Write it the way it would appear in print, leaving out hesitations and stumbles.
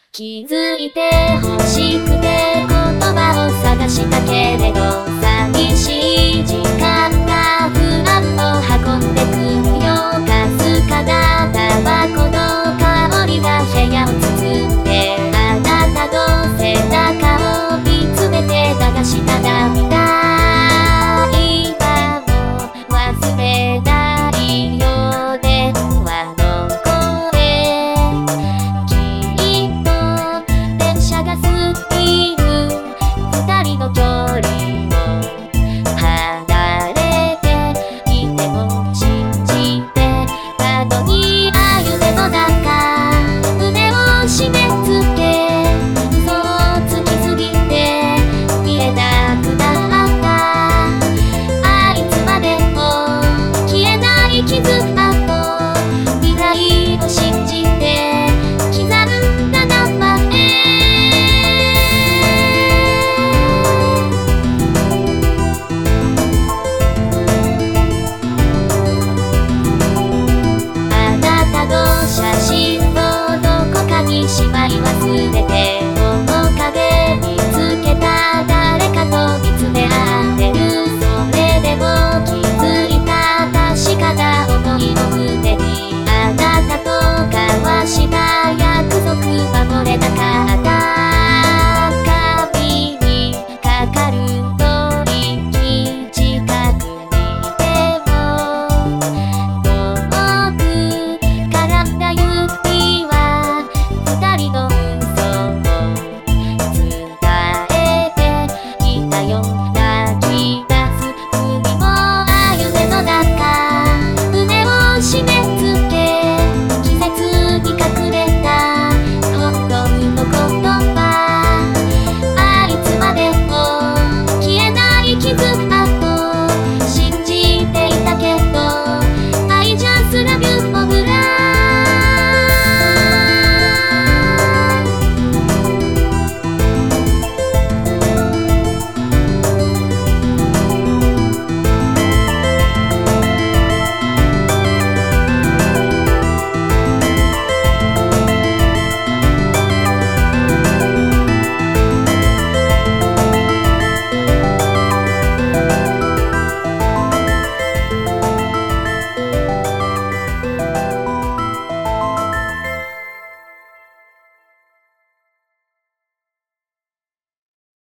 気づいて欲しくて言葉を探したけれど、寂しい時間が不安を運んでくるよ。かすかなタバコの香りが部屋を包んで、あなたの背中を見つめて流した涙、今も忘れないよ。電話の声、きっと電車が過ぎる二人の距離を離れていても信じてたのに、夢の中胸を締め付け、嘘をつきすぎて見えなくなった。あいつまでも消えない傷跡、未来を信じて刻んだ名前。あなたの写真をどこかにしまい忘れ